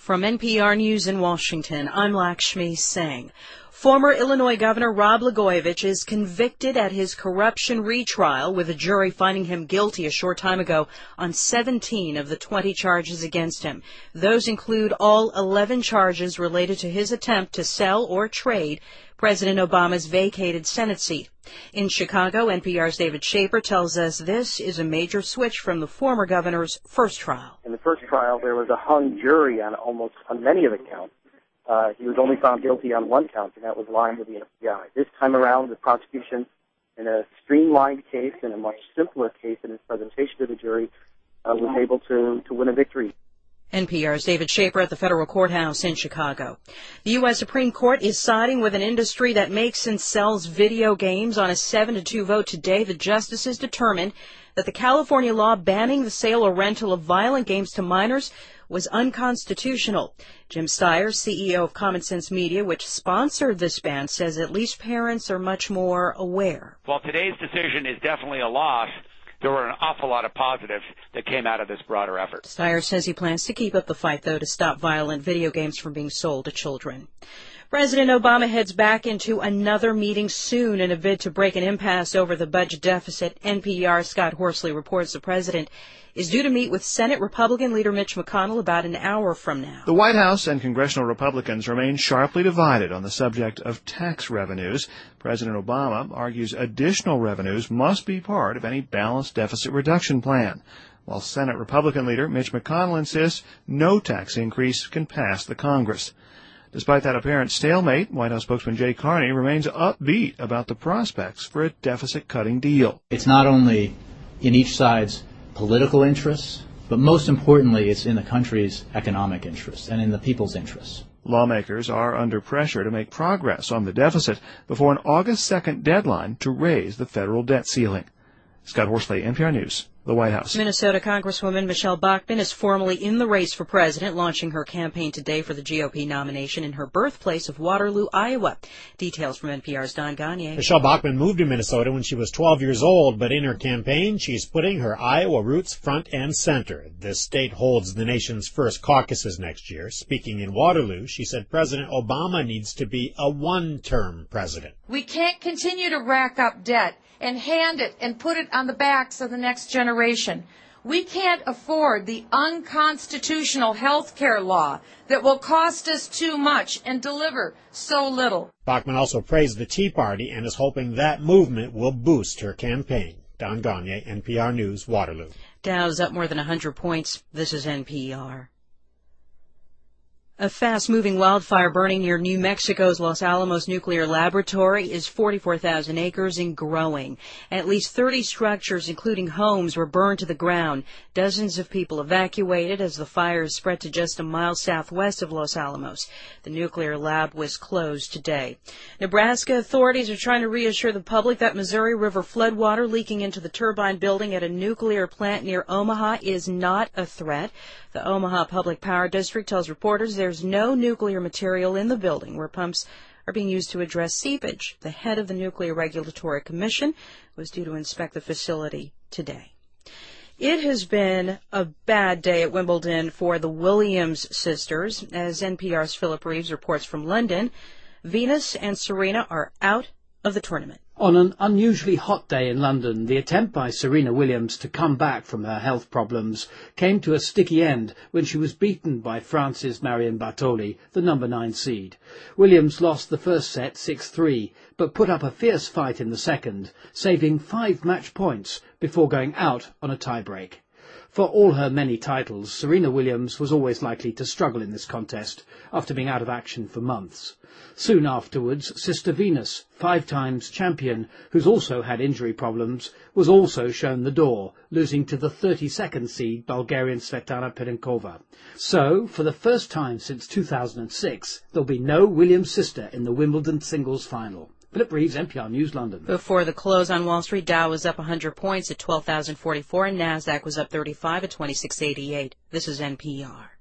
From NPR News in Washington, I'm Lakshmi Singh. Former Illinois Governor Rod Blagojevich is convicted at his corruption retrial, with a jury finding him guilty a short time ago on 17 of the 20 charges against him. Those include all 11 charges related to his attempt to sell or trade President Obama's vacated Senate seat. In Chicago, NPR's David Schaper tells us this is a major switch from the former governor's first trial. In the first trial, there was a hung jury on many of the counts. He was only found guilty on one count, and that was lying to the FBI. This time around, the prosecution, in a streamlined case and a much simpler case in its presentation to the jury, was able to win a victory. NPR's David Schaper at the federal courthouse in Chicago. The U.S. Supreme Court is siding with an industry that makes and sells video games. On a 7-2 vote today, the justices determined that the California law banning the sale or rental of violent games to minors was unconstitutional. Jim Steyer, CEO of Common Sense Media, which sponsored this ban, says at least parents are much more aware. While today's decision is definitely a loss, there were an awful lot of positives that came out of this broader effort. Steyer says he plans to keep up the fight, though, to stop violent video games from being sold to children. President Obama heads back into another meeting soon in a bid to break an impasse over the budget deficit. NPR's Scott Horsley reports the president is due to meet with Senate Republican leader Mitch McConnell about an hour from now. The White House and congressional Republicans remain sharply divided on the subject of tax revenues. President Obama argues additional revenues must be part of any balanced deficit reduction plan, while Senate Republican leader Mitch McConnell insists no tax increase can pass the Congress. Despite that apparent stalemate, White House spokesman Jay Carney remains upbeat about the prospects for a deficit-cutting deal. It's not only in each side's political interests, but most importantly, it's in the country's economic interests and in the people's interests. Lawmakers are under pressure to make progress on the deficit before an August 2nd deadline to raise the federal debt ceiling. Scott Horsley, NPR News, the White House. Minnesota Congresswoman Michelle Bachmann is formally in the race for president, launching her campaign today for the GOP nomination in her birthplace of Waterloo, Iowa. Details from NPR's Don Gagne. Michelle Bachmann moved to Minnesota when she was 12 years old, but in her campaign, she's putting her Iowa roots front and center. This state holds the nation's first caucuses next year. Speaking in Waterloo, she said President Obama needs to be a one-term president. We can't continue to rack up debt and hand it and put it on the backs of the next generation. We can't afford the unconstitutional health care law that will cost us too much and deliver so little. Bachmann also praised the Tea Party and is hoping that movement will boost her campaign. Don Gagne, NPR News, Waterloo. Dow's up more than 100 points. This is NPR. A fast-moving wildfire burning near New Mexico's Los Alamos Nuclear Laboratory is 44,000 acres and growing. At least 30 structures, including homes, were burned to the ground. Dozens of people evacuated as the fire spread to just a mile southwest of Los Alamos. The nuclear lab was closed today. Nebraska authorities are trying to reassure the public that Missouri River floodwater leaking into the turbine building at a nuclear plant near Omaha is not a threat. The Omaha Public Power District tells reporters there's no nuclear material in the building where pumps are being used to address seepage. The head of the Nuclear Regulatory Commission was due to inspect the facility today. It has been a bad day at Wimbledon for the Williams sisters. As NPR's Philip Reeves reports from London, Venus and Serena are out of the tournament. On an unusually hot day in London, the attempt by Serena Williams to come back from her health problems came to a sticky end when she was beaten by France's Marion Bartoli, the number 9 seed. Williams lost the first set 6-3, but put up a fierce fight in the second, saving 5 match points before going out on a tiebreak. For all her many titles, Serena Williams was always likely to struggle in this contest after being out of action for months. Soon afterwards, Sister Venus, 5 times champion, who's also had injury problems, was also shown the door, losing to the 32nd seed Bulgarian Svetlana Perenkova. So, for the first time since 2006, there'll be no Williams sister in the Wimbledon singles final. Philip Reeves, NPR News, London. Before the close on Wall Street, Dow was up 100 points at 12,044, and NASDAQ was up 35 at 2688. This is NPR.